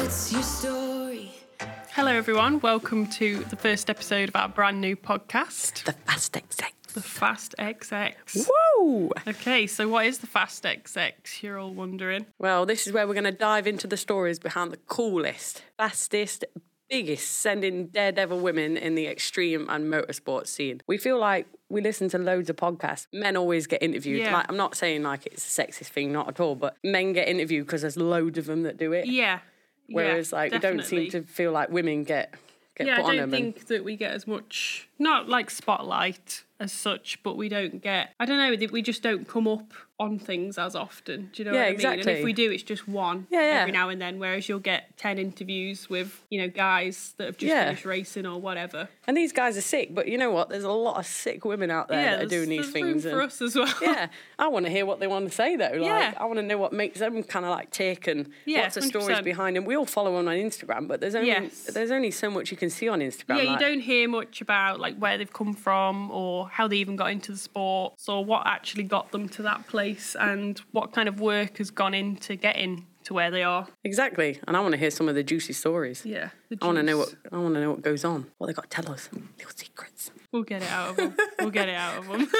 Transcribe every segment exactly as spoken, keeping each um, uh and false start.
What's your story? Hello everyone, welcome to the first episode of our brand new podcast. The Fast X X. The Fast X X. Woo! Okay, so what is the Fast X X? You're all wondering. Well, this is where we're going to dive into the stories behind the coolest, fastest, biggest sending daredevil women in the extreme and motorsport scene. We feel like we listen to loads of podcasts. Men always get interviewed. Yeah. Like, I'm not saying like it's a sexist thing, not at all, but men get interviewed because there's loads of them that do it. Yeah. Whereas yeah, like we don't definitely. seem to feel like women get get Yeah, put I on don't them. and- think that we get as much, not like spotlight as such, but we don't get, I don't know, we just don't come up on things as often. Do you know Yeah, what I mean? And exactly. if we do, it's just one Yeah, yeah. every now and then, whereas you'll get ten interviews with, you know, guys that have just Yeah. finished racing or whatever. And these guys are sick, but you know what? There's a lot of sick women out there yeah, that are there's, doing these there's things. room for and- us as well. Yeah, I want to hear what they want to say though. Like, Yeah. I want to know what makes them kind of like tick and Yeah, what's the one hundred stories percent. behind them. We all follow them on Instagram, but there's only Yes. there's only so much you can see on Instagram. Yeah, you like- don't hear much about like where they've come from or how they even got into the sport or what actually got them to that place and what kind of work has gone into getting to where they are. Exactly, and I want to hear some of the juicy stories. Yeah, the I want to know juice. what I want to know what goes on. What they got to tell us, little secrets. We'll get it out of them. We'll get it out of them.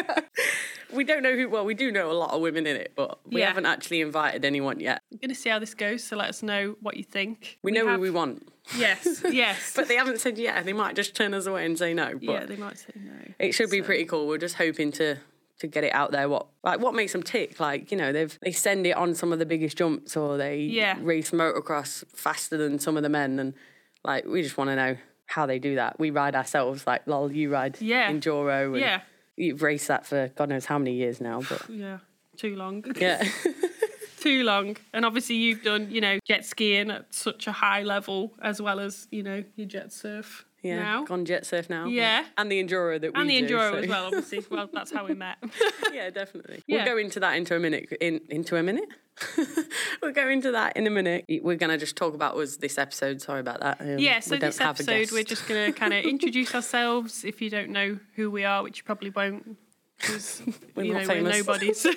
We don't know who. Well, we do know a lot of women in it, but we Yeah. haven't actually invited anyone yet. I'm going to see how this goes, so let us know what you think. We, know have- who we want, Yes, yes. but they haven't said yeah. They might just turn us away and say no. But yeah, they might say no. it should be So- pretty cool. We're just hoping to to get it out there. What like what makes them tick? Like, you know, they've they send it on some of the biggest jumps, or they Yeah. race motocross faster than some of the men, and like we just want to know how they do that. We ride ourselves, like lol, you ride Yeah. enduro, and Yeah, you've raced that for God knows how many years now. But yeah. Too long. yeah, Too long. And obviously you've done, you know, jet skiing at such a high level as well as, you know, your jet surf yeah, now. gone jet surf now. Yeah. and the enduro that we And the do, enduro so- as well, obviously. Well, that's how we met. Yeah, definitely. Yeah. We'll go into that into a minute. In into a minute. We'll go into that in a minute. We're gonna just talk about was this episode. Sorry about that. Um, Yeah, so we don't this have a episode guest. we're just going to kind of introduce ourselves if you don't know who we are, which you probably won't because, We're you not know, famous. we're nobodies.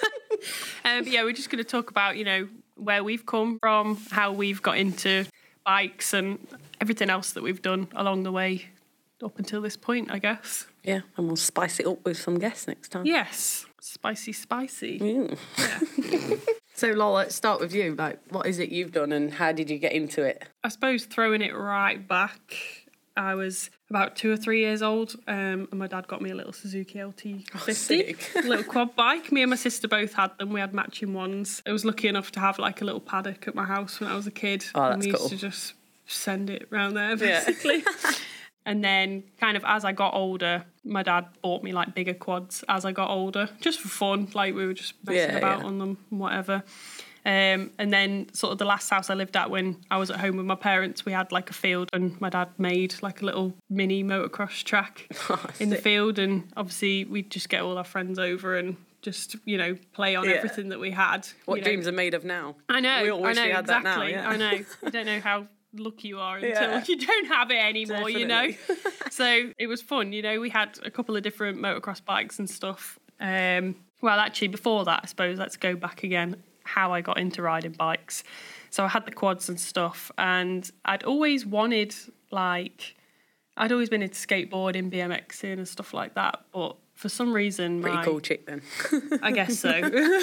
um, but yeah, we're just going to talk about, you know, where we've come from, how we've got into bikes and everything else that we've done along the way up until this point, I guess. Yeah, and we'll spice it up with some guests next time. Yes, spicy, spicy. Mm. Yeah. So, Lola, let's start with you. Like, what is it you've done and how did you get into it? I suppose throwing it right back, I was about two or three years old, um, and my dad got me a little Suzuki L T fifty, sick. a little quad bike. Me and my sister both had them. We had matching ones. I was lucky enough to have like a little paddock at my house when I was a kid. Oh, and that's we used cool. to just send it round there, Yeah. basically. And then kind of as I got older, my dad bought me like bigger quads as I got older, just for fun. Like we were just messing Yeah, about yeah. on them and whatever. Um, and then sort of the last house I lived at when I was at home with my parents, we had like a field and my dad made like a little mini motocross track Oh, in the sick. field. And obviously we'd just get all our friends over and just, you know, play on Yeah. everything that we had. What you know. dreams are made of now? I know, We all wish I know, we had that now, exactly. yeah. I know. You don't know how lucky you are until Yeah. you don't have it anymore, you know. Definitely. So it was fun, you know. We had a couple of different motocross bikes and stuff. Um, well, actually, before that, I suppose, let's go back again, how I got into riding bikes. So I had the quads and stuff, and I'd always wanted, like, I'd always been into skateboarding, BMXing and stuff like that, but for some reason... Pretty my, cool chick then. I guess so.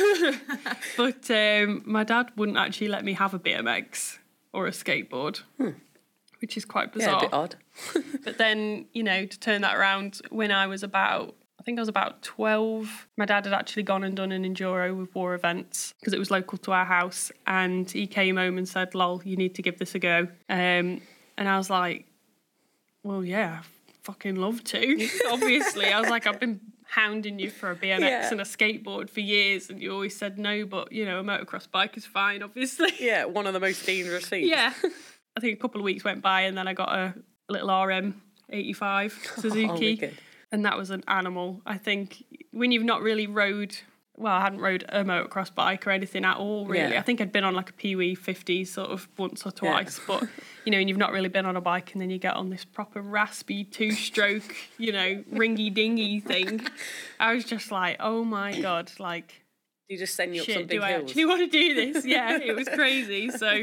But um, my dad wouldn't actually let me have a B M X or a skateboard, which is quite Yeah, bizarre. a bit odd. But then, you know, to turn that around, when I was about, I think I was about twelve, my dad had actually gone and done an enduro with War Events because it was local to our house. And he came home and said, lol, you need to give this a go. Um, and I was like, well, yeah, I fucking love to. Obviously, I was like, I've been hounding you for a B M X Yeah. and a skateboard for years, and you always said no, but, you know, a motocross bike is fine, obviously. Yeah, one of the most dangerous things. Yeah. I think a couple of weeks went by and then I got a little R M eighty-five Suzuki. Oh, wicked. And that was an animal. I think when you've not really rode, well, I hadn't rode a motocross bike or anything at all, really. Yeah. I think I'd been on like a Pee Wee fifty sort of once or twice. Yeah. But, you know, and you've not really been on a bike and then you get on this proper raspy two-stroke, you know, ringy-dingy thing. I was just like, oh my God, like, You just send you up some shit, big do I hills. actually want to do this? Yeah, it was crazy. So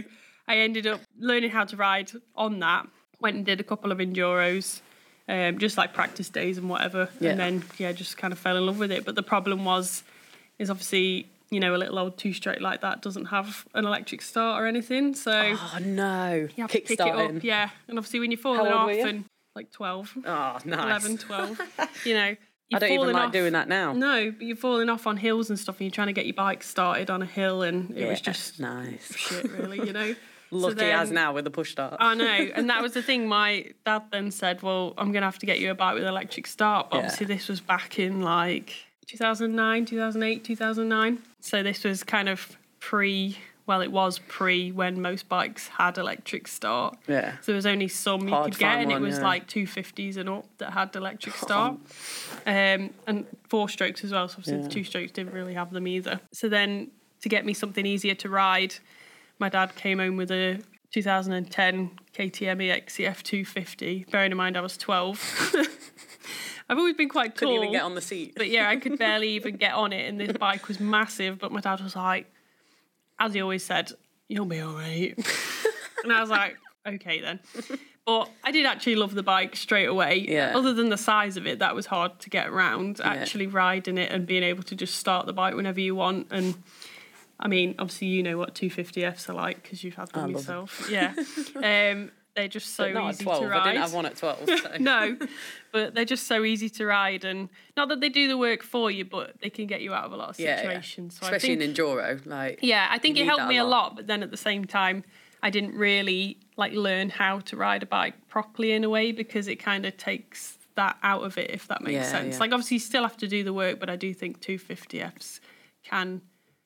I ended up learning how to ride on that. Went and did a couple of enduros, um, just like practice days and whatever. Yeah. And then, yeah, just kind of fell in love with it. But the problem was, is obviously, you know, a little old two-stroke like that doesn't have an electric start or anything. So Oh, no. you have to pick it up, yeah. And obviously when you're falling How old off were you? and like twelve, Oh, nice. eleven, twelve, you know. You're I don't even falling like off. doing that now. No, but you're falling off on hills and stuff and you're trying to get your bike started on a hill and it Yeah, was just nice. shit, really, you know. Lucky So then- as now with the push start. I know, and that was the thing. My dad then said, well, I'm going to have to get you a bike with electric start. But Yeah. obviously this was back in like two thousand nine, two thousand eight, two thousand nine. So this was kind of pre, well, it was pre when most bikes had electric start. Yeah. So there was only some you Hard could to get, find and one, it was yeah. like two fifties and up that had electric start. Um, and four strokes as well, so obviously Yeah. the two strokes didn't really have them either. So then to get me something easier to ride, my dad came home with a two thousand ten K T M E X C F two fifty. Bearing in mind I was twelve. I've always been quite tall. Couldn't even get on the seat. But yeah, I could barely even get on it, and this bike was massive. But my dad was like, as he always said, you'll be all right. And I was like, okay then. But I did actually love the bike straight away. Yeah. Other than the size of it, that was hard to get around. Actually riding it and being able to just start the bike whenever you want. And I mean, obviously you know what two fifty Fs are like because you've had them I love yourself. Yeah. Um, they're just so But not easy at twelve. to ride. I didn't have one at twelve. So. No, but they're just so easy to ride, and not that they do the work for you, but they can get you out of a lot of Yeah, yeah. situations. So Especially I think, in enduro. Like, yeah, I think you it need helped that me a lot. But then at the same time, I didn't really like learn how to ride a bike properly in a way because it kind of takes that out of it, if that makes Yeah, sense. yeah. Like obviously you still have to do the work, but I do think two fifty Fs can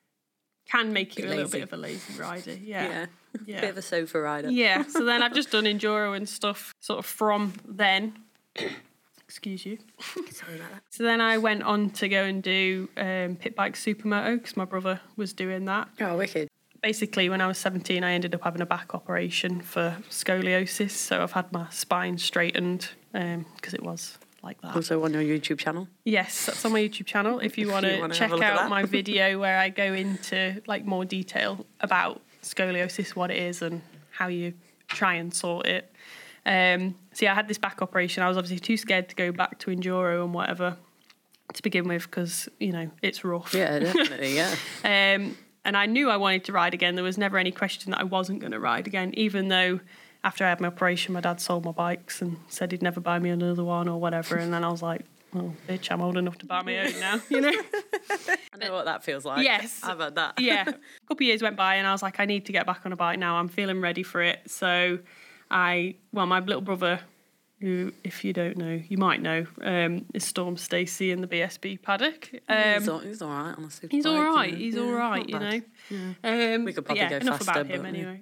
can make you a Bit little lazy. bit of a lazy rider. Yeah. Yeah. Yeah. Bit of a sofa rider. Yeah, so then I've just done enduro and stuff sort of from then. Excuse you. Sorry about that. So then I went on to go and do um, pit bike supermoto because my brother was doing that. Oh, wicked. Basically, when I was seventeen, I ended up having a back operation for scoliosis. So I've had my spine straightened because it was like that. Also on your YouTube channel. Yes, that's on my YouTube channel. If you want you to wanna check have a look at out that. my video where I go into like more detail about scoliosis, what it is, and how you try and sort it. Um, so yeah, I had this back operation. I was obviously too scared to go back to enduro and whatever to begin with because you know it's rough. Yeah, definitely. Yeah. Um, and I knew I wanted to ride again. There was never any question that I wasn't going to ride again, even though after I had my operation, my dad sold my bikes and said he'd never buy me another one or whatever. And then I was like, well, bitch, I'm old enough to buy my own now, you know? I know what that feels like. Yes. I've had that. Yeah. A couple of years went by and I was like, I need to get back on a bike now. I'm feeling ready for it. So I, well, my little brother, who, if you don't know, you might know, um, is Storm Stacey in the B S B paddock. Um, he's, all, he's all right on a super He's bike, all you right. know. He's Yeah, all right, not you bad. know. Um, We could but probably yeah, go enough faster, about him but, anyway.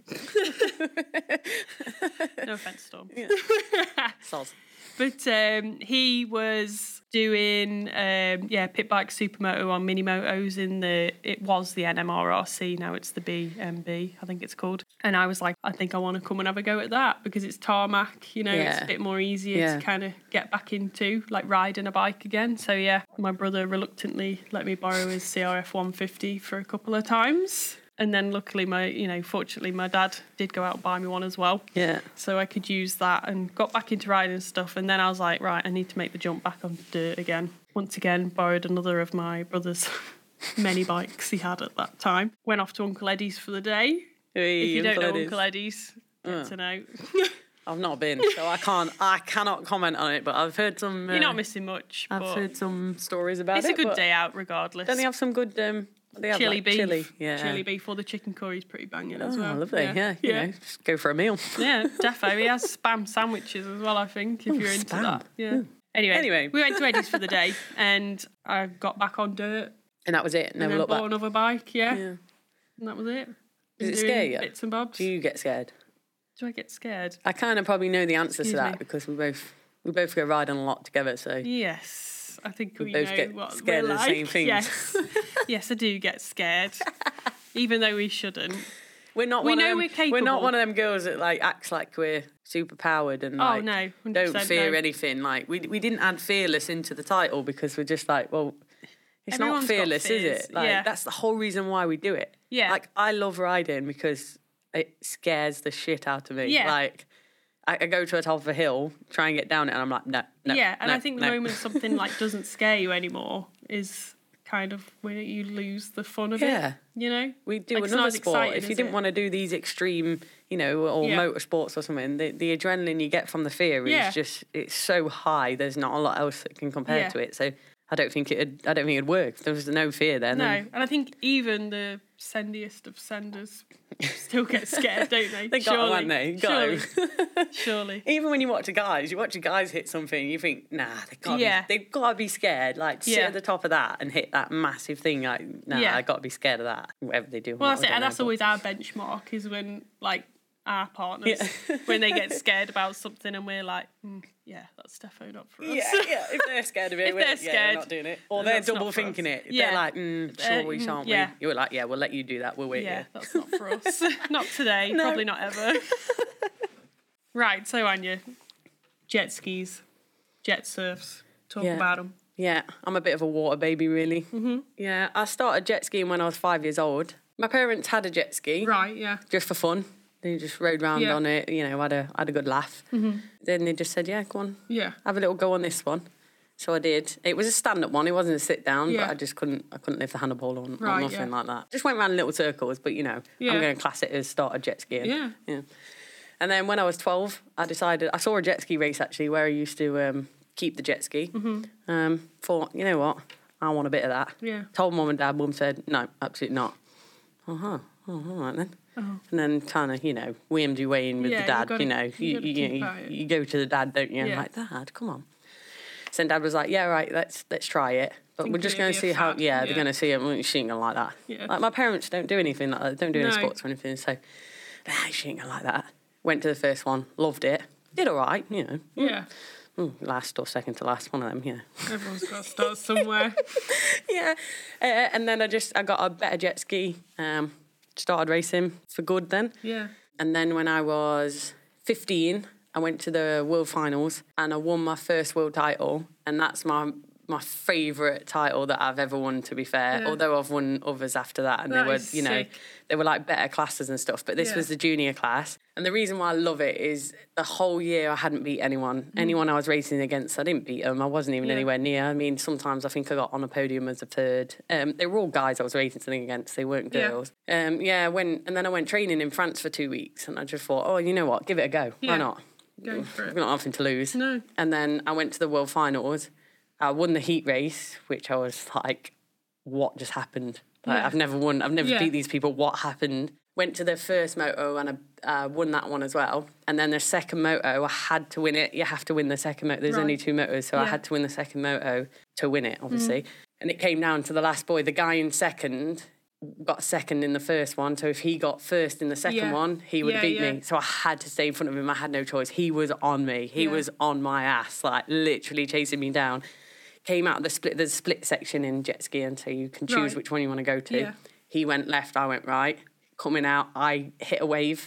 No offense, Storm. Yeah. Soz. But um, he was doing um, yeah pit bike supermoto on mini motos in the it was the N M R R C, now it's the B M B I think it's called. And I was like, I think I want to come and have a go at that because it's tarmac, you know, it's Yeah. a bit more easier Yeah. to kind of get back into like riding a bike again. So yeah, my brother reluctantly let me borrow his C R F one fifty for a couple of times. And then luckily, my you know, fortunately, my dad did go out and buy me one as well. Yeah. So I could use that and got back into riding and stuff. And then I was like, right, I need to make the jump back on dirt again. Once again, borrowed another of my brother's many bikes he had at that time. Went off to Uncle Eddie's for the day. Hey, If you Uncle don't know Eddie's. Uncle Eddie's, get Uh. to know. I've not been, so I can't. I cannot comment on it. But I've heard some. Uh, You're not missing much. I've but heard some stories about it's it. a good but day out regardless. Don't they have some good? Um, they have chili like beef. Chili, yeah. Chili beef or the chicken curry's pretty banging as Oh, well. lovely. Yeah, you yeah. know, just go for a meal. Yeah, defo. He has spam sandwiches as well, I think, if Oh, you're into spam. that. Yeah. Anyway, Anyway. we went to Eddie's for the day and I got back on dirt And that was it. and Never then looked bought back. another bike, yeah. Yeah. And that was it. Does Been it doing scare you? Bits and bobs. Do you get scared? Do I get scared? I kind of probably know the answer Excuse to that me. because we both we both go riding a lot together. So Yes. I think we, We both know get what scared we're of the like. same things. Yes. Yes, I do get scared. Even though we shouldn't. we're not. We one know of them, we're capable. not one of them girls that like acts like we're super powered and Oh, like no, one hundred don't percent fear no. anything. Like we we didn't add fearless into the title because we're just like, well, it's Everyone's not got fearless, is fears, it? Like yeah. that's the whole reason why we do it. Yeah. Like I love riding because it scares the shit out of me. Yeah. Like, I, I go to the top of a hill, try and get down it, and I'm like, no, no. Yeah, and no, I think the no. moment something like doesn't scare you anymore is kind of when you lose the fun of Yeah. it. You know, We do Like, it's not another as sport. exciting, If you is didn't it? want to do these extreme, you know, or Yeah. motorsports or something, the, the adrenaline you get from the fear Yeah. is just, it's so high. There's not a lot else that can compare Yeah. to it. So I don't think it'd, I don't think it'd work. If there was no fear there. No, Then and I think even the sendiest of senders still get scared, don't they? they got Surely. them, haven't they? Got Surely. 'em. Surely. Even when you watch a guys, you watch a guys hit something, you think, nah, they got Yeah. be, they've got to be scared. Like sit Yeah. at the top of that and hit that massive thing. Like, nah, Yeah. I got to be scared of that. Whatever they do. Well, I that's it, don't and know, that's but- always our benchmark is when, like, our partners, Yeah. when they get scared about something and we're like, mm, yeah, that's defo not for us. Yeah, yeah. If they're scared of it, If we're, they're yeah, scared, we're not doing it. Or then they're that's not double for thinking us. it. If Yeah. They're like, mm, They're- sure, we mm, shan't yeah. we? You're like, yeah, we'll let you do that. We'll wait Yeah, here. that's not for us. Not today, No. probably not ever. Right, so Anya, jet skis, jet surfs, talk Yeah. about them. Yeah, I'm a bit of a water baby, really. Mm-hmm. Yeah, I started jet skiing when I was five years old. My parents had a jet ski Right, yeah. just for fun. They just rode round Yeah. on it, you know, had a had a good laugh. Mm-hmm. Then they just said, yeah, go on, Yeah. have a little go on this one. So I did. It was a stand-up one. It wasn't a sit-down, Yeah. but I just couldn't. I couldn't lift the handlebar on, Right, or nothing yeah. like that. Just went around in little circles, but you know, Yeah. I'm going to class it as started jet skiing. Yeah. yeah. And then when I was twelve, I decided I saw a jet ski race actually where I used to um, keep the jet ski. Mm-hmm. Um, thought, you know what, I want a bit of that. Yeah. Told mum and dad. Mum said, no, absolutely not. Uh huh. Oh, all right then. Oh. And then kind of, you know, wheemed your way in with Yeah, the you dad. gotta- You know, you you gotta you, keep you, at it. you go to the dad, don't you? And Yeah. like, Dad, come on. So dad was like, yeah, right, let's let's try it. But Think we're just it'd going be to a see how, fad, yeah, yeah. they're going to see it. Well, she ain't going to like that. Yeah. Like, my parents don't do anything like that. Don't do any No. sports or anything. So, nah, she ain't going to like that. Went to the first one, loved it. Did all right, you know. Yeah. Mm, last or second to last, one of them, yeah. Everyone's got to start somewhere. yeah. Uh, and then I just, I got a better jet ski. Um, started racing for good then. Yeah. And then when I was fifteen, I went to the World Finals and I won my first world title. And that's my my favourite title that I've ever won, to be fair. Yeah. Although I've won others after that. And That they were, is you know, sick. they were like better classes and stuff. But this Yeah. was the junior class. And the reason why I love it is the whole year I hadn't beat anyone. Anyone I was racing against, I didn't beat them. I wasn't even Mm. Yeah. anywhere near. I mean, sometimes I think I got on a podium as a third. Um, they were all guys I was racing against. They weren't Yeah. girls. Um, yeah, I went, and then I went training in France for two weeks. And I just thought, oh, you know what? Give it a go. Yeah. Why not? Go for I've it. got nothing to lose. No. And then I went to the World Finals. I won the heat race, which I was like, what just happened? Like, Yeah. I've never won. I've never Yeah. beat these people. What happened? Went to the first moto and I uh, won that one as well. And then the second moto, I had to win it. You have to win the second moto. There's Right. only two motos, so I Yeah. had to win the second moto to win it, obviously. And it came down to the last boy. The guy in second got second in the first one. So if he got first in the second Yeah. one, he would have Yeah, beat yeah. me. So I had to stay in front of him. I had no choice. He was on me. He Yeah. was on my ass, like literally chasing me down. Came out of the split, there's a split section in jet skiing, so you can choose Right. which one you want to go to. Yeah. He went left, I went right. Coming out, I hit a wave.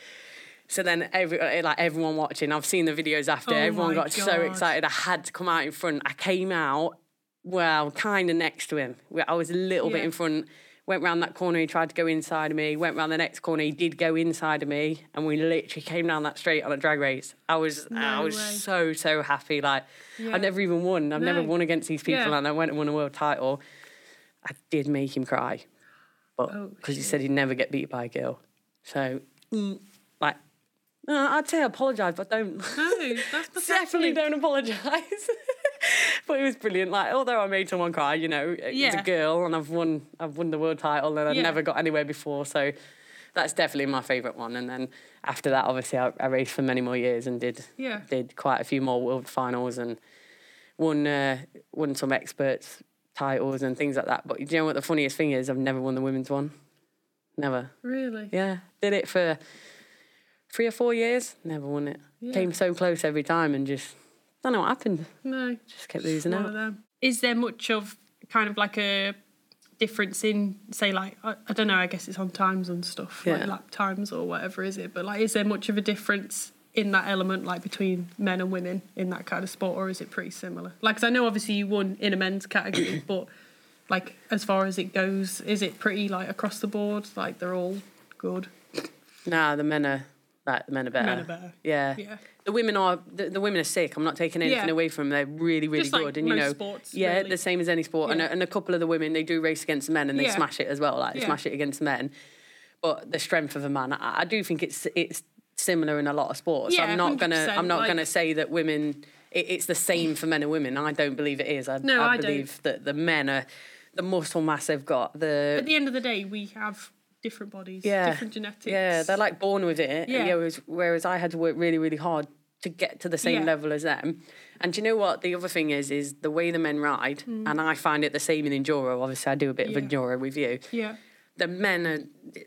So then, every like everyone watching, I've seen the videos after. Oh everyone my got so God. excited. I had to come out in front. I came out, well, kind of next to him. I was a little bit Yeah. in front. Went round that corner. He tried to go inside of me. Went round the next corner. He did go inside of me, and we literally came down that straight on a drag race. I was, I No was way. so so happy. Like Yeah. I've never even won. I've never No. won against these people, Yeah. and I went and won a world title. I did make him cry, but Oh, because he shit. said he'd never get beat by a girl. So, mm, like, uh, I'd say I apologise, but don't. No, that's pathetic. Definitely don't apologise. But it was brilliant. Like, although I made someone cry, you know, it's Yeah. a girl, and I've won. I've won the world title, and I've Yeah. never got anywhere before. So, that's definitely my favourite one. And then after that, obviously, I, I raced for many more years and did Yeah. did quite a few more world finals and won uh, won some experts titles and things like that. But you know what the funniest thing is? I've never won the women's one. Never. Really? Yeah. Did it for three or four years. Never won it. Yeah. Came so close every time and just, I don't know what happened. No. Just kept losing One out. of them. Is there much of kind of like a difference in, say, like, I, I don't know, I guess it's on times and stuff, Yeah. like lap times or whatever, is it? But, like, is there much of a difference in that element, like, between men and women in that kind of sport, or is it pretty similar? Like, 'cause I know obviously you won in a men's category, but, like, as far as it goes, is it pretty, like, across the board? Like, they're all good? Nah, the men are like the men are better. Men are better. Yeah. Yeah. The women are the, the women are sick. I'm not taking anything Yeah. away from them. They're really, really Just good. like and you most know, sports, yeah, really. the same as any sport. And, Yeah. a, and a couple of the women, they do race against men and they Yeah. smash it as well. Like they Yeah. smash it against men. But the strength of a man, I, I do think it's it's similar in a lot of sports. Yeah, I'm not gonna one hundred percent, I'm not like- gonna say that women it, it's the same for men and women. I don't believe it is. I, No, I I don't. believe that the men are the muscle mass they've got. The At the end of the day, we have different bodies, yeah, different genetics. Yeah, they're like born with it. Yeah. Yeah. Whereas, whereas I had to work really, really hard to get to the same Yeah. level as them. And do you know what? The other thing is, is the way the men ride, and I find it the same in enduro. Obviously, I do a bit Mm. Yeah. of enduro with you. Yeah. The men are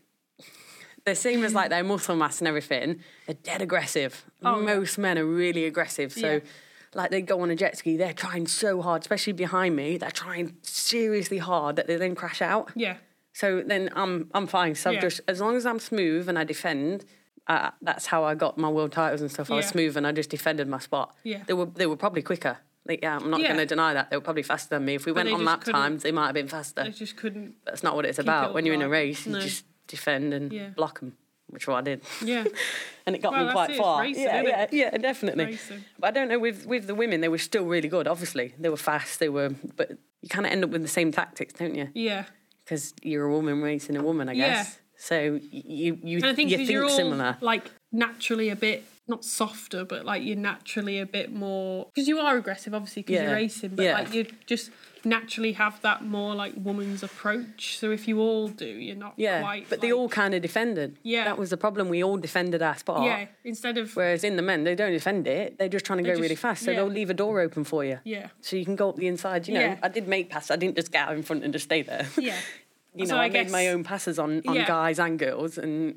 the same as like their muscle mass and everything. They're dead aggressive. Oh, yeah. Most men are really aggressive. So. Yeah. Like they go on a jet ski, they're trying so hard, especially behind me. They're trying seriously hard that they then crash out. Yeah. So then I'm I'm fine. So I've Yeah. just as long as I'm smooth and I defend, uh, that's how I got my world titles and stuff. I was Yeah. smooth and I just defended my spot. Yeah. They were they were probably quicker. Like, yeah, I'm not Yeah. going to deny that they were probably faster than me. If we went they on just lap couldn't- times, they might have been faster. I just couldn't. That's not what it's keep about. it When you're in a upright. race, you No. just defend and Yeah. block them, which is what I did. Yeah. And it got Well, me that's quite it, it's far. racing, yeah, isn't yeah, it? yeah, definitely. Racing. But I don't know. With with the women, they were still really good. Obviously, they were fast. They were, but you kind of end up with the same tactics, don't you? Yeah. Because you're a woman racing a woman, I Yeah. guess. So you you And I think you 'cause think you're all similar. like naturally a bit not softer, but like you're naturally a bit more because you are aggressive, obviously, because Yeah. you're racing. But Yeah. like you just naturally have that more like woman's approach. So if you all do, you're not Yeah, quite. but they like- all kind of defended. Yeah. that was the problem. We all defended our spot. Yeah. Instead of Whereas in the men, they don't defend it. They're just trying to They go just- really fast. So yeah. they'll leave a door open for you. yeah. So you can go up the inside. You know, Yeah. I did make passes. I didn't just get out in front and just stay there. Yeah. you So know, I, I made guess- my own passes on, on Yeah. guys and girls, and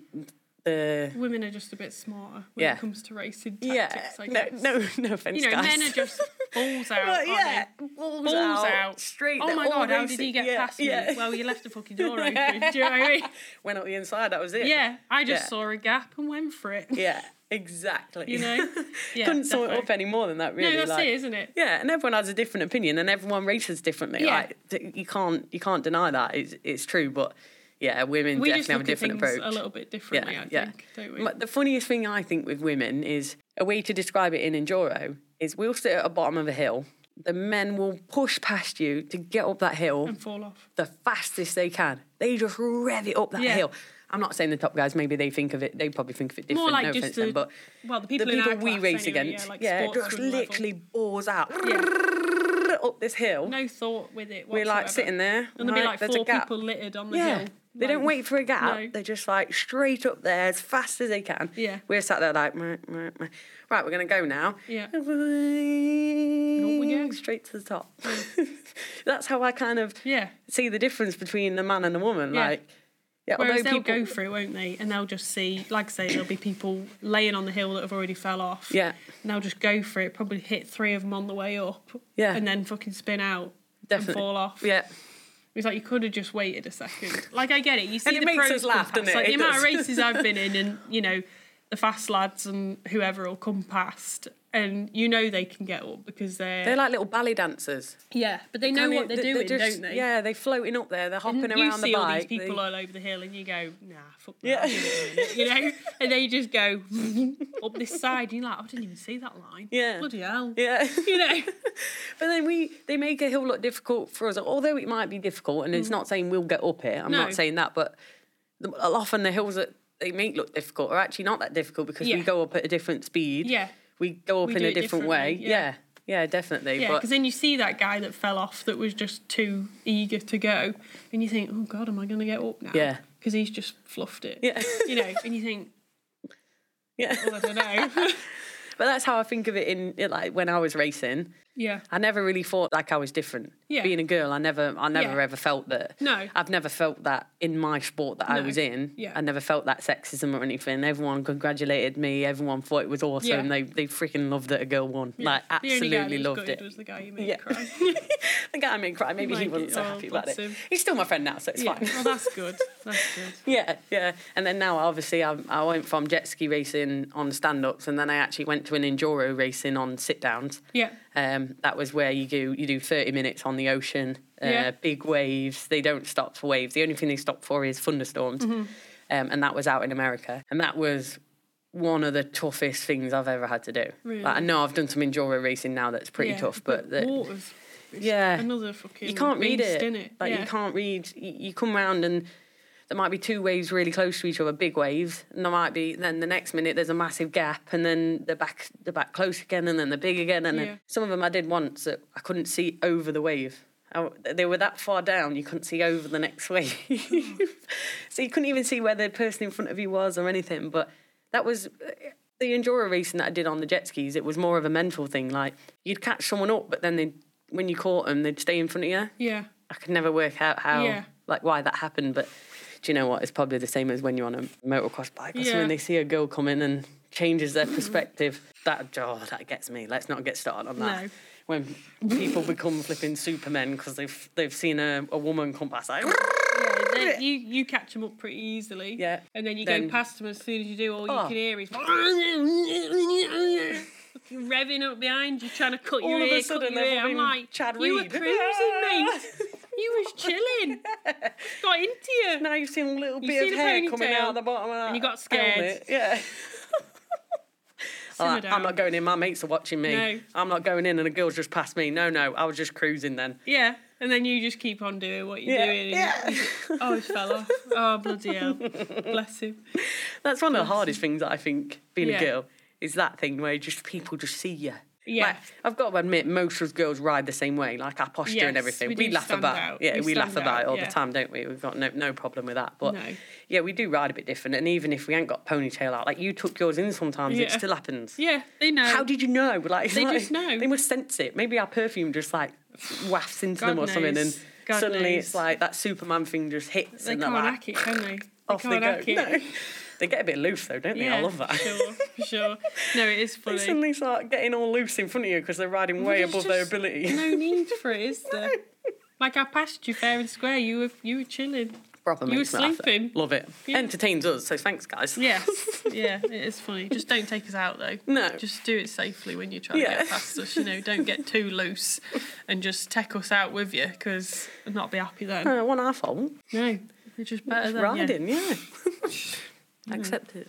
the Women are just a bit smarter when Yeah. it comes to racing yeah, tactics. I no, guess. no, no offense, You know, guys. men are just balls out. Well, aren't yeah, they? balls, Balls out, out. straight. Oh they're my all god, how did racing. he get yeah, past me? yeah. Well, you left the fucking door open. Do you know what I mean? Went up the inside. That was it. Yeah, I just Yeah. saw a gap and went for it. Yeah, exactly. You know? Yeah, couldn't sort it definitely. up any more than that. Really, No, that's like, it, isn't it? Yeah, and everyone has a different opinion, and everyone races differently. Yeah. Like, th- you can't you can't deny that. It's it's true, but yeah, women We definitely just have a look at different things approach. a little bit differently, yeah, I yeah. think, don't we? M- The funniest thing I think with women is a way to describe it in enduro is we'll sit at the bottom of a hill. The men will push past you to get up that hill and fall off. the fastest they can. They just rev it up that Yeah. hill. I'm not saying the top guys, maybe they think of it, they probably think of it different, More like no just offence the, then, but well, the the people, in people our we class race anyway, against, yeah, like yeah, just sportsman level. literally bores out Yeah. up this hill. No thought with it We're whatsoever. like sitting there, And there'll be right, like there's a four gap. people littered on the Yeah, hill. they don't like- wait for a gap. No. They're just like straight up there as fast as they can. Yeah. We're sat there like, meh, meh, meh. Right, we're going to go now. Yeah. And we go. Straight to the top. That's how I kind of Yeah. see the difference between the man and the woman. Yeah. Like, yeah, Whereas although they'll people, go through, won't they? And they'll just see, like I say, there'll be people laying on the hill that have already fell off. Yeah. And they'll just go for it, probably hit three of them on the way up. Yeah. And then fucking spin out Definitely. and fall off. Yeah. It's like you could have just waited a second. Like I get it. You see And it the makes pros us laugh, come doesn't past. it? Like the It amount of does. races I've been in, and you know, the fast lads and whoever will come past, and you know they can get up because they're, They're like little ballet dancers. yeah, but they know Kinda- what they're they- doing, just- don't they? Yeah, they're floating up there. They're hopping And around you the see all bike. these people they- all over the hill, and you go, nah, fuck that, Yeah. I'll give it a minute, you know, and they just go up this side, and you're like, I didn't even see that line. Yeah. Bloody hell. Yeah. You know. But then we they make a hill look difficult for us, although it might be difficult, and it's not saying we'll get up it. I'm No. not saying that, but the, often the hills that they make look difficult are actually not that difficult because we Yeah. go up at a different speed. Yeah. We go up We in do a it different way. differently, Yeah. yeah. yeah, definitely. Yeah, but because then you see that guy that fell off that was just too eager to go, and you think, oh God, am I going to get up now? Yeah. Because he's just fluffed it. Yeah. You know, and you think, yeah. well, I don't know. But that's how I think of it in in, like when I was racing. yeah. I never really thought like I was different. Yeah. Being a girl, I never, I never Yeah. ever felt that. No. I've never felt that in my sport that I No. was in. Yeah. I never felt that sexism or anything. Everyone congratulated me. Everyone thought it was awesome. Yeah. They they freaking loved that a girl won. Yeah. Like the only guy absolutely that was loved good it. was the guy you made Yeah. cry. The guy made me cry. Maybe he Like wasn't it. so Oh, happy about it. bless him. He's still my friend now, so it's yeah. fine. Well, that's good. That's good. Yeah, yeah. And then now, obviously, I, I went from jet ski racing on stand-ups, and then I actually went to an enduro racing on sit-downs. Yeah. Um, that was where you do you do thirty minutes on the ocean, uh, Yeah. big waves. They don't stop for waves. The only thing they stop for is thunderstorms. Mm-hmm. um, and that was out in America, and that was one of the toughest things I've ever had to do. Really? Like, I know I've done some enduro racing now that's pretty Yeah, tough, but the, water's yeah, another fucking you can't read beast, it. innit? Like yeah. you can't read. You, you come round and there might be two waves really close to each other, big waves, and there might be then the next minute there's a massive gap, and then they're back, they're back close again, and then they're big again, and Yeah. then some of them I did once that I couldn't see over the wave. I, they were that far down, you couldn't see over the next wave, so you couldn't even see where the person in front of you was or anything. But that was the enduro racing that I did on the jet skis. It was more of a mental thing. Like you'd catch someone up, but then they, when you caught them, they'd stay in front of you. Yeah. I could never work out how, Yeah. like, why that happened. But do you know what? It's probably the same as when you're on a motocross bike or Yeah. something. They see a girl come in and changes their perspective. That, oh, that gets me. Let's not get started on that. No. When people become flipping supermen because they've they've seen a, a woman come past, like, Yeah, then you, you catch them up pretty easily. Yeah. And then you Then- go past them as soon as you do, all Oh. you can hear is fucking revving up behind you, trying to cut All your of a ear, sudden cut your they're ear. I'm fucking like, Chad you were Reed. cruising, mate. You was chilling. Got into you. now you've seen a little You've bit seen of a hair coming ponytail out the bottom of that and you got scared. helmet. Yeah. Simmer Like, down. I'm not going in, my mates are watching me. No. I'm not going in and a girl's just passed me. No, no, I was just cruising then. Yeah. And then you just keep on doing what you're Yeah, doing. yeah. And oh, he fell off. Oh, bloody hell. Bless him. That's one of the hardest things that I think, being Yeah. a girl, is that thing where just people just see you. Yeah. Like, I've got to admit, most of us girls ride the same way, like our posture and Yes, everything. we We, do laugh stand about out. yeah, We we, laugh stand about it out, all yeah. the time, don't we? We've got no, no problem with that. But No. yeah, we do ride a bit different. And even if we ain't got ponytail out, like you tuck yours in sometimes, it Yeah. still happens. Yeah, they know. How did you know? Like, it's They like- just know. They must sense it. Maybe our perfume just like wafts into God them or something, knows. and God suddenly knows. it's like that Superman thing just hits, They and can't they're like, hack it, can they? They off they can't go. hack it. No. They get a bit loose though, don't they? Yeah, I love that. for sure, for sure. No, it is They funny. suddenly start getting all loose in front of you because they're riding way There's above their just ability. No need for it, is there? Like I passed you fair and square. You were you were chilling. Proper You were makes me laugh, though. sleeping. Love it. Yeah. Entertains us, so thanks, guys. Yes, yeah, it is funny. Just don't take us out though. No. Just do it safely when you try Yeah. to get past us. You know, don't get too loose, and just take us out with you because I'd not be happy then. Uh, one our fault. No, it's just better than Riding, yeah. Accept it.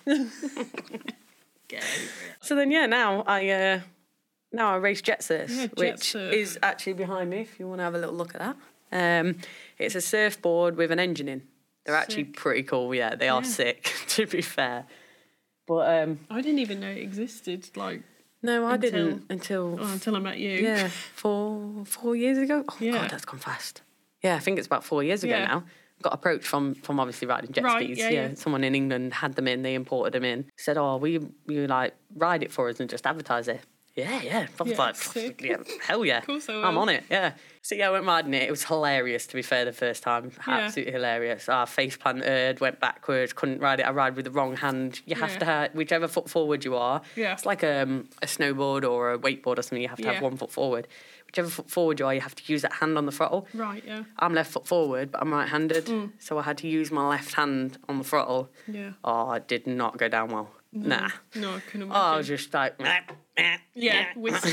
Get over it. So then, yeah, now I uh, now I race jet surf, Yeah, jet which surf. is actually behind me. If you want to have a little look at that, um, it's a surfboard with an engine in. They're actually Sick. pretty cool. Yeah, they are Yeah. sick. To be fair, but um, I didn't even know it existed. Like no, I Until- didn't until oh, until I met you. yeah, four four years ago. Oh Yeah. god, that's gone fast. Yeah, I think it's about four years ago Yeah. now. Got approached from from obviously riding jet Right, skis. yeah, yeah. Someone in England had them in. They imported them in. Said, "Oh, will you, will you like ride it for us and just advertise it?" Yeah, yeah. I was Yeah, like, sick. yeah, hell yeah. course I I'm will. on it. Yeah. So yeah, I went riding it. It was hilarious. To be fair, the first time, Yeah. absolutely hilarious. I face planted, went backwards, couldn't ride it. I ride with the wrong hand. You have Yeah. to have whichever foot forward you are. Yeah. It's like um, a snowboard or a wakeboard or something. You have to Yeah. have one foot forward. Whichever foot forward you are, you have to use that hand on the throttle. Right. Yeah. I'm left foot forward, but I'm right-handed, Mm. so I had to use my left hand on the throttle. Yeah. Oh, it did not go down well. Nah. No, I couldn't. Oh, I imagine. was just like, meh, meh, yeah. meh. Whiskey.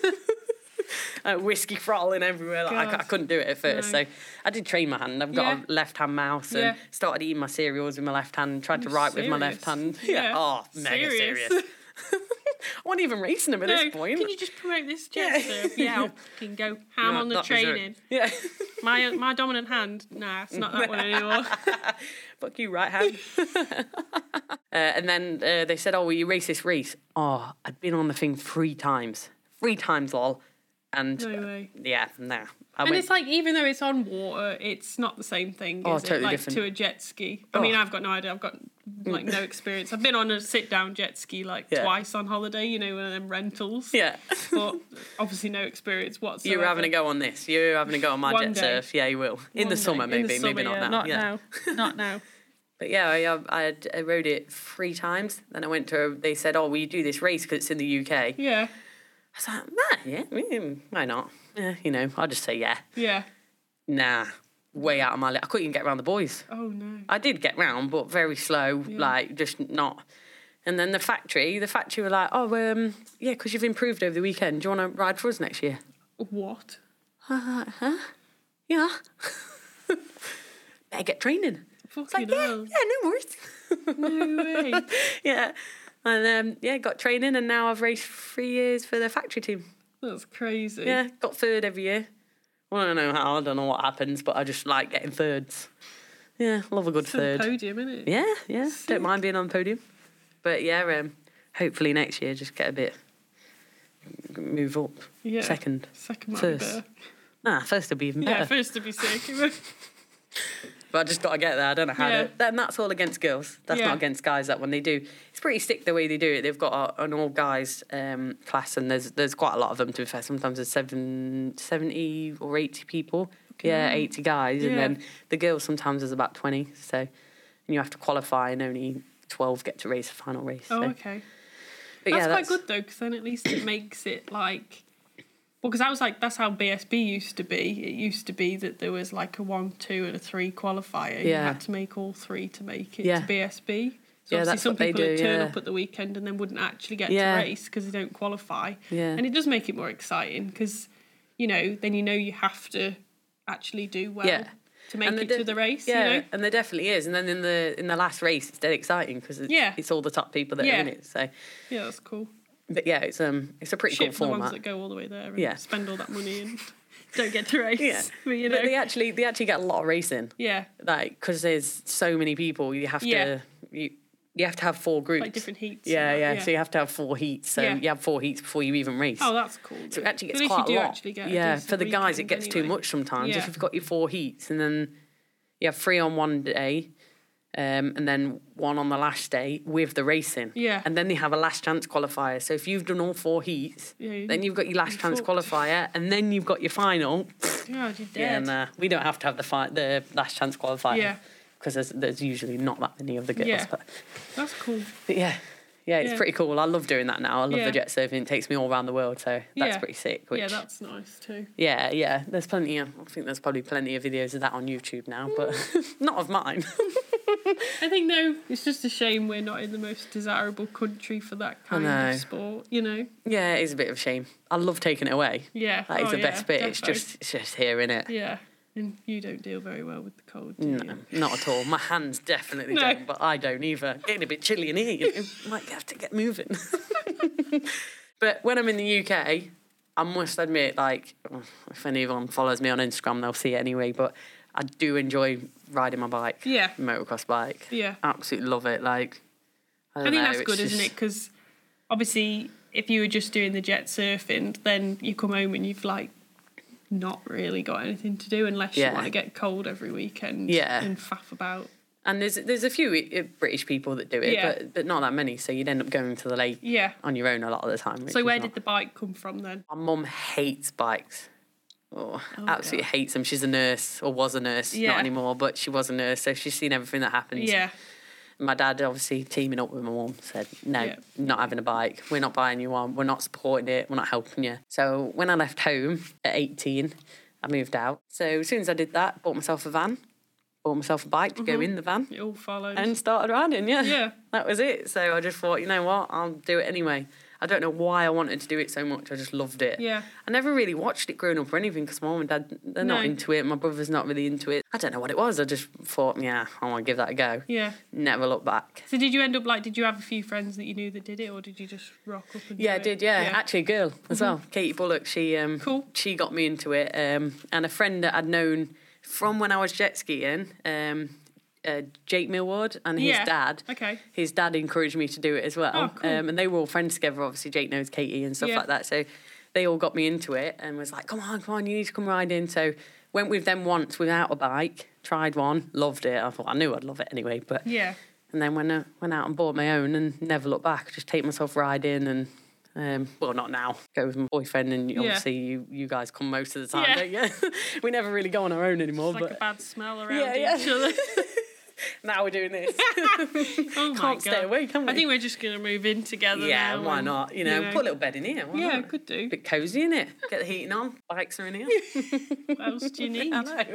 uh, whiskey throttling everywhere. Like, I, God. I couldn't do it at first, No. so I did train my hand. I've got Yeah. a left-hand mouse and Yeah. started eating my cereals with my left hand. Tried to write with my left Serious? hand. Yeah. Yeah. Oh, mega Serious? serious. I wasn't even racing them at No, this point. can you just promote this jet Yeah. surf? Yeah, I'll fucking go ham No, on the that was it. training. Yeah. My my dominant hand, nah, it's not that one anymore. Fuck you, right hand. uh, and then uh, they said, "Oh, will you race this race?" Oh, I'd been on the thing three times, three times, lol. And No way. yeah, nah. I And went, it's like, even though it's on water, it's not the same thing, Oh, is totally it? Like different. to a jet ski. I mean, Oh. I've got no idea. I've got like no experience. I've been on a sit-down jet ski like Yeah. twice on holiday, you know, one of them rentals. yeah. But obviously no experience whatsoever. You're having a go on this. You're having a go on my One jet day. surf. Yeah, you will. In One the day. summer, In maybe. the summer, maybe not yeah. now. Not yeah. now. Not now. But yeah, I, uh, I, had- I rode it three times. Then I went to, a, they said, "Oh, will you do this race because it's in the U K?" Yeah. I was like, nah, yeah, mm, why not? Yeah, you know, I'll just say yeah. Yeah. Nah, way out of my league. I couldn't even get around the boys. Oh no. I did get round, but very slow, like just not. And then the factory, the factory were like, "Oh, um, yeah, because you've improved over the weekend. Do you want to ride for us next year?" What? Uh, huh? Yeah. Better get training. It's like, Fucking yeah, hell. yeah, no worries. No way. Yeah. And um, yeah, got training, and now I've raced three years for the factory team. That's crazy. Yeah, got third every year. Well, I don't know how, I don't know what happens, but I just like getting thirds. Yeah, love a good It's a third. podium, innit? Yeah, yeah, Sick. don't mind being on the podium. But yeah, um, hopefully next year just get a bit, move up. Yeah. Second. Second might First. be better. Nah, first would be even better. Yeah, first to be sick. But I just got to get there. I don't know how Yeah. to. Then that's all against girls. That's Yeah. not against guys. That one they do. It's pretty sick the way they do it. They've got a, an all guys um, class, and there's there's quite a lot of them. To be fair, sometimes there's seven, seventy or eighty people. Yeah, hell. eighty guys, and Yeah. then the girls sometimes there's about twenty. So, and you have to qualify, and only twelve get to race the final race. Oh, so. okay. But That's yeah, quite that's good though, because then at least it makes it like. Well, because I was like, that's how B S B used to be. It used to be that there was like a one, two, and a three qualifier. You Yeah. had to make all three to make it Yeah. to B S B. So Yeah, obviously that's some what they people would do, turn yeah. up at the weekend and then wouldn't actually get Yeah. to race because they don't qualify. Yeah. And it does make it more exciting because, you know, then you know you have to actually do well Yeah. to make And it they to de- the race. Yeah, You know? and there definitely is. And then in the in the last race, it's dead exciting because it's, Yeah. it's all the top people that Yeah. are in it. So, Yeah, that's cool. but yeah, it's um it's a pretty Shit cool for the ones format. that go all the way there and Yeah. spend all that money and don't get to race. Yeah, But, you know. but they actually they actually get a lot of racing, yeah. like because there's so many people. You have Yeah. to you you have to have four groups. Like different heats. Yeah, and yeah, that, So you have to have four heats. So Yeah. you have four heats before you even race. Oh, that's cool. So it actually At gets least quite you a do lot. actually get a Yeah, decent for the guys it weekend gets too anyway. much sometimes. Yeah. If you've got your four heats and then you have three on one day, um, and then one on the last day with the racing. Yeah. And then they have a last chance qualifier. So if you've done all four heats, Yeah, you- then you've got your last you're chance fucked. qualifier, and then you've got your final. God, you're Yeah, dead. nah, we don't have to have the fi- the last chance qualifier. Yeah. Because there's, there's usually not that many of the girls. Yeah. But, That's cool. but yeah, yeah, it's Yeah. pretty cool. I love doing that now. I love Yeah. the jet surfing. It takes me all around the world, so that's Yeah. pretty sick. Which, Yeah, that's nice too. yeah, yeah. There's plenty of. I think there's probably plenty of videos of that on YouTube now, but not of mine. I think no, it's just a shame we're not in the most desirable country for that kind know. of sport. You know? Yeah, it is a bit of a shame. I love taking it away. Yeah. That is Oh, the yeah, best bit. It's defo. just it's just here, innit? Yeah. And you don't deal very well with the cold, do No, you? not at all. My hands definitely No. don't, but I don't either. Getting a bit chilly in here. You know, might have to get moving. But when I'm in the U K, I must admit, like, if anyone follows me on Instagram, they'll see it anyway. But I do enjoy riding my bike. Yeah. Motocross bike. Yeah. Absolutely love it. Like, I, I don't think know, that's it's good, just- isn't it? Because obviously, if you were just doing the jet surfing, then you come home and you've like not really got anything to do unless Yeah. you want to get cold every weekend. Yeah. And faff about. And there's there's a few uh, British people that do it, Yeah. but but not that many. So you'd end up going to the lake Yeah. on your own a lot of the time. which So is where not- did the bike come from then? My mum hates bikes. Oh, absolutely God. hates them. She's a nurse, or was a nurse, Yeah. not anymore, but she was a nurse, so she's seen everything that happens. Yeah. My dad, obviously, teaming up with my mum, said, no, Yeah. not having a bike. We're not buying you one. We're not supporting it. We're not helping you. So when I left home at eighteen, I moved out. So as soon as I did that, bought myself a van, bought myself a bike to go in the van, It all followed. and started riding, yeah. Yeah. That was it. So I just thought, you know what, I'll do it anyway. I don't know why I wanted to do it so much. I just loved it. Yeah. I never really watched it growing up or anything because my mum and dad, they're not No. into it. My brother's not really into it. I don't know what it was. I just thought, yeah, I want to give that a go. Yeah. Never look back. So did you end up like, did you have a few friends that you knew that did it or did you just rock up and Yeah, I do it? did, yeah. Actually, a girl as well. Katie Bullock, she um, Cool. she got me into it. Um, and a friend that I'd known from when I was jet skiing, um, uh, Jake Millward, and his Yeah. dad. Okay. His dad encouraged me to do it as well. Oh, cool. um, and they were all friends together. Obviously, Jake knows Katie and stuff Yeah. like that. So they all got me into it and was like, come on, come on, you need to come ride in. So went with them once without a bike, tried one, loved it. I thought I knew I'd love it anyway. But Yeah. and then when I went out and bought my own and never looked back, just take myself riding and, um, well, not now, go with my boyfriend and Yeah. obviously you, you guys come most of the time, Yeah. don't you? We never really go on our own anymore. It's like but a bad smell around Yeah, yeah. each other. now we're doing this. Oh my Can't stay God. away, can we? I think we're just going to move in together Yeah, now why and, not? You know, put a little bed in here. Why Yeah, not? could do. Bit cosy, innit? Get the heating on. Bikes are in here. What else do you need? I know.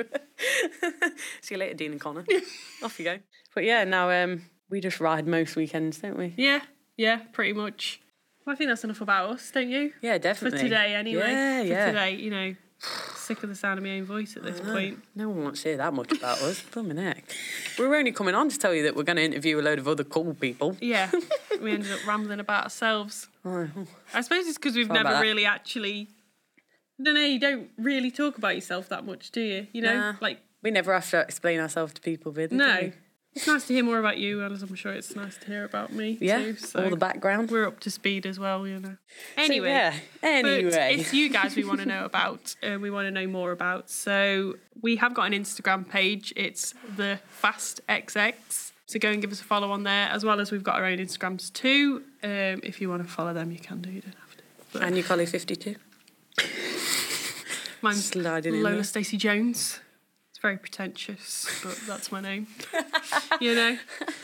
See you later, Dean and Connor. Off you go. But yeah, now um, we just ride most weekends, don't we? Yeah, yeah, pretty much. Well, I think that's enough about us, don't you? Yeah, For definitely. today, anyway. Yeah, For yeah. today, you know, Sick of the sound of my own voice at this point. No one wants to hear that much about us. Blimmin' heck. We were only coming on to tell you that we're going to interview a load of other cool people. Yeah, we ended up rambling about ourselves. Oh. I suppose it's because we've Sorry never about that. really actually... I don't know, you don't really talk about yourself that much, do you? You know, Nah. like... We never have to explain ourselves to people, really. No. do we? It's nice to hear more about you, as I'm sure it's nice to hear about me Yeah, too. So all the background. we're up to speed as well, you know. Anyway, So, yeah, anyway. but it's you guys we want to know about, and we want to know more about. So we have got an Instagram page. It's the Fast X X. So go and give us a follow on there, as well as we've got our own Instagrams too. Um, if you want to follow them, you can do. You don't have to. But And you call it fifty-two? mine's Sliding in Lola there. Stacey Jones. It's very pretentious, but that's my name. you know.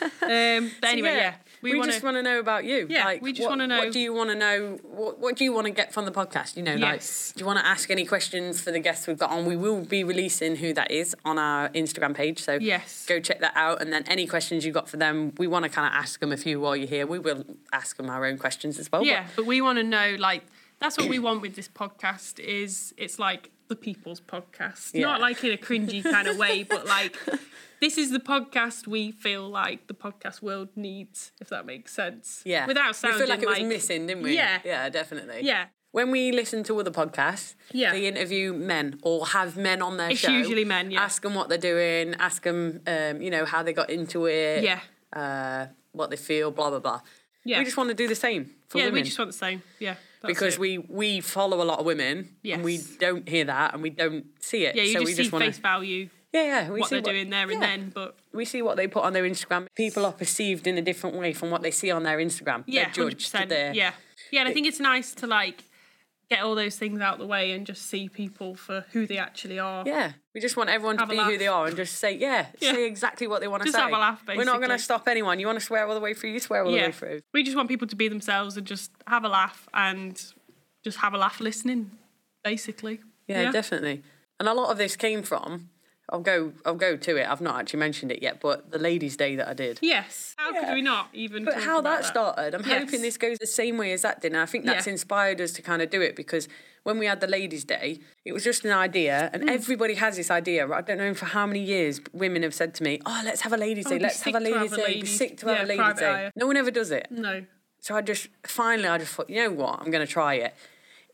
Um, but anyway, So, yeah, we, wanna, just want to know about you. Yeah, like, we just what- wanna know- What do you want to know? What, what do you want to get from the podcast? You know, Yes. like, do you want to ask any questions for the guests we've got on? We will be releasing who that is on our Instagram page, so Yes. go check that out. And then any questions you've got for them, we want to kind of ask them a few while you're here. We will ask them our own questions as well. Yeah, but we want to know, like, that's what we want with this podcast. Is it's like the people's podcast, Yeah. not like in a cringy kind of way, but like this is the podcast we feel like the podcast world needs, if that makes sense. Yeah. Without we sounding feel like it was like- missing, didn't we? Yeah. Yeah, definitely. Yeah. When we listen to other podcasts, Yeah. they interview men or have men on their It's show. usually men, yeah. Ask them what they're doing, ask them, um, you know, how they got into it. Yeah. Uh, what they feel, blah, blah, blah. Yeah. We just want to do the same for Yeah, women. we just want the same. Yeah. that's because it. we, we follow a lot of women and we Yes. don't hear that and we don't see it. Yeah, you so just we see just want face to... value, Yeah, yeah. We what see they're doing there and yeah. then, but We see what they put on their Instagram. People are perceived in a different way from what they see on their Instagram. yeah, They're judged. one hundred percent. They're, Yeah. Yeah, and I think it's nice to, like, get all those things out the way and just see people for who they actually are. Yeah, we just want everyone to Have a be who laugh. they are and just say, yeah, Yeah. say exactly what they want to Just say. have a laugh, We're not going to basically. stop anyone. You want to swear all the way through, you swear all the Yeah. way through. We just want people to be themselves and just have a laugh and just have a laugh listening, basically. Yeah, definitely. And a lot of this came from, I'll go I'll go to it, I've not actually mentioned it yet, but the Ladies' Day that I did. Yes. How Yeah. could we not even But talk how about that started, I'm Yes. hoping this goes the same way as that did. And I think that's Yeah. inspired us to kind of do it because when we had the Ladies' Day, it was just an idea and Mm. everybody has this idea. I don't know for how many years women have said to me, oh, let's have a Ladies' Oh, Day, it'd be let's have a sick to Ladies' have a Day, it'd be ladies- sick to have yeah, a Ladies' private Day. hire. No one ever does it. No. So I just, finally, I just thought, you know what, I'm going to try it.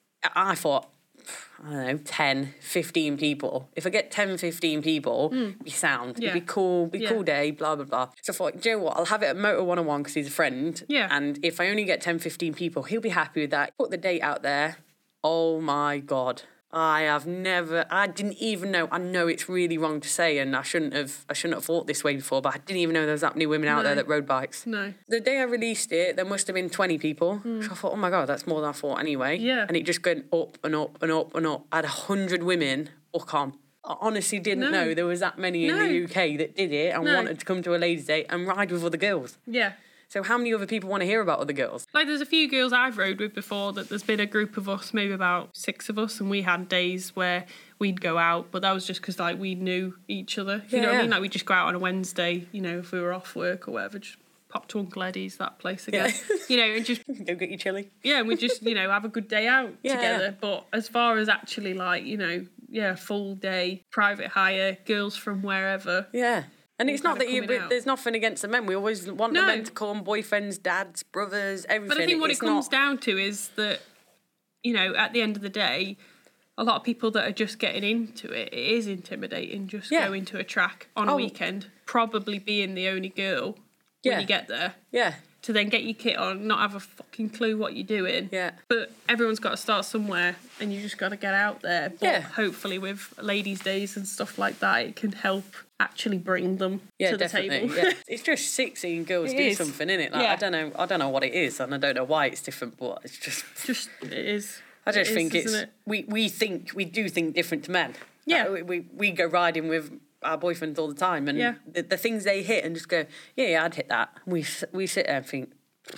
I thought, I don't know, ten, fifteen people. If I get ten, fifteen people, be sound. Mm. Yeah. It'd be cool, be Yeah. cool day, blah, blah, blah. So I thought, do you know what, I'll have it at Motor one oh one because he's a friend. Yeah. And if I only get ten, fifteen people, he'll be happy with that. Put the date out there. Oh my God. I have never, I didn't even know, I know it's really wrong to say and I shouldn't have, I shouldn't have thought this way before, but I didn't even know there was that many women out No. there that rode bikes. No. The day I released it, there must have been twenty people. So I thought, oh my God, that's more than I thought anyway. Yeah. And it just went up and up and up and up. I had one hundred women book on. I honestly didn't No. know there was that many in No. the U K that did it and No. wanted to come to a ladies' day and ride with other girls. Yeah. So how many other people want to hear about other girls? Like, there's a few girls I've rode with before that there's been a group of us, maybe about six of us, and we had days where we'd go out, but that was just because, like, we knew each other. You Yeah, know what I yeah. mean? Like, we'd just go out on a Wednesday, you know, if we were off work or whatever, just pop to Uncle Eddie's, that place again. You know, and just, Go get your chili. yeah, and we just, you know, have a good day out Yeah, together. yeah. But as far as actually, like, you know, yeah, full day, private hire, girls from wherever. Yeah. And it's All not that kinda you, coming out. there's nothing against the men. We always want the No. men to call them boyfriends, dads, brothers, everything. But I think what It's it comes not- down to is that, you know, at the end of the day, a lot of people that are just getting into it, it is intimidating just Yeah. going to a track on a Oh. weekend, probably being the only girl when Yeah. you get there, Yeah. to then get your kit on, not have a fucking clue what you're doing. Yeah. But everyone's got to start somewhere and you just got to get out there. But Yeah. hopefully with ladies' days and stuff like that, it can help actually bring them Yeah, to the definitely. table. Yeah. It's just sick seeing girls It do is. something, innit? Like, Yeah. I don't know. I don't know what it is, and I don't know why it's different. But it's just. Just, it is. I just It is, think it's isn't it? we we think we do think different to men. Yeah. Like, we, we we go riding with our boyfriends all the time, and Yeah. the, the things they hit, and just go, yeah, yeah, I'd hit that. We s- we sit there and think,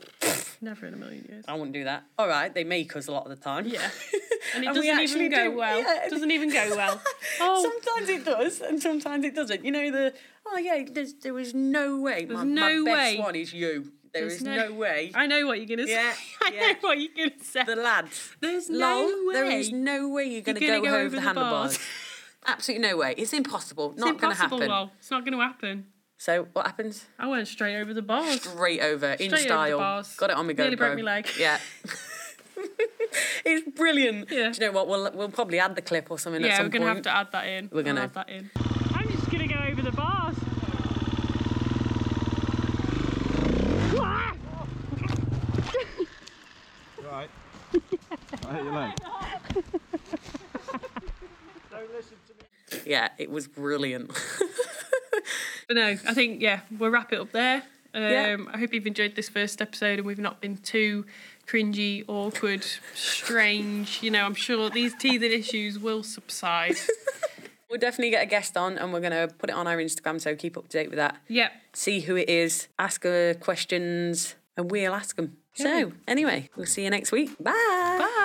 Never in a million years. I wouldn't do that. All right, they make us a lot of the time. Yeah. And it And we doesn't actually even go do, well. yeah. Doesn't even go well. Oh, Sometimes it does, and sometimes it doesn't. You know the oh yeah, there's, there was no way. There's my, no my best way. one is you. There There's is no, way. I know what you're going to Yeah, say. I yeah. know what you're going to say. The lads. There's no Lol, way. there is no way you're going to You're go, gonna go over, over the the handlebars. bars. Absolutely no way. It's impossible. It's Not going to impossible, happen. Lol. It's not going to happen. So what happens? I went straight over the bars. Straight over, in Straight over the style. bars. Got it on my GoPro. Nearly broke my leg. Yeah. It's brilliant. Yeah. Do you know what? We'll we'll probably add the clip or something at Yeah, some we're going to point. have to add that in. We're gonna. I'll add that in. I'm just going to go over the bars. Right. I hit your leg. Don't listen to me. Yeah, it was brilliant. But no, I think, yeah, we'll wrap it up there. Um, Yeah. I hope you've enjoyed this first episode and we've not been too cringy, awkward, strange. You know, I'm sure these teething issues will subside. We'll definitely get a guest on and we're going to put it on our Instagram, so keep up to date with that. Yep. See who it is, ask her questions, and we'll ask them. So, anyway, we'll see you next week. Bye. Bye.